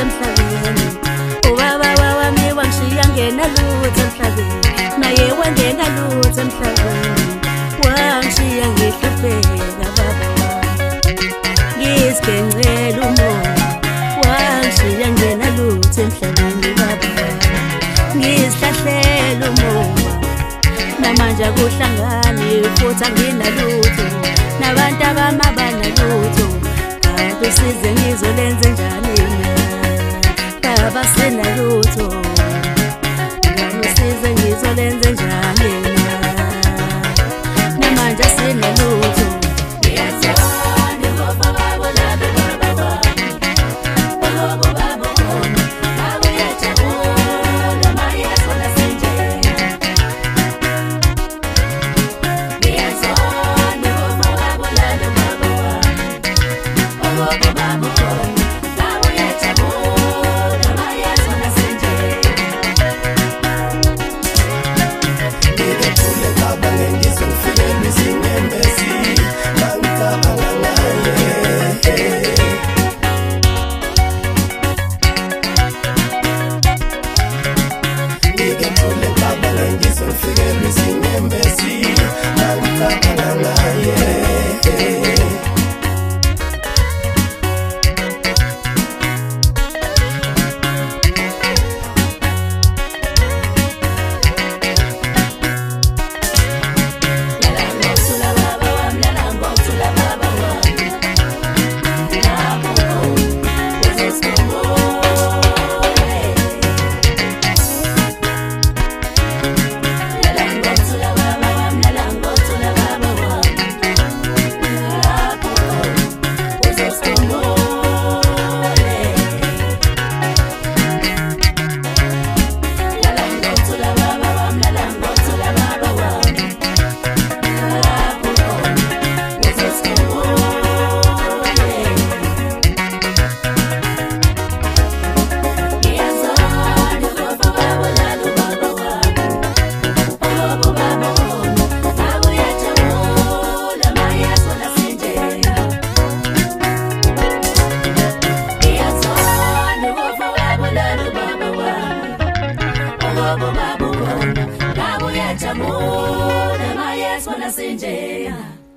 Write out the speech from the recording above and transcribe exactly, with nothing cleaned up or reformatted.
lutho emhlabeni ubaba wami wangishiya ngena lutho emhlabeni naye wangena lutho emhlabeni wangishiya ngihlupheka baba ngizigencela umoya wangishiya ngena lutho emhlabeni baba ngizihlahlela umoya namanje akuhlangani futhi anginalutho nabantu abamabana lutho kanti usize ngizolenze njani mina baba senalutho usize ngizolenze njani mina namanje senalutho ngiyazana ngoba baba labo baba wami baba baba wami baba yajabula mayeso nasenje ngiyazana ngoba baba labo baba wami baba baba wami baba yajabula mayeso nasenje ngiyethule baba ngengizofike mizinyembezi mangicabanga ngaye ngiyethule baba ngengizofike mizinyembezi mangicabanga ngaye Baba baba wona, baba yajabula mayeso nasenje.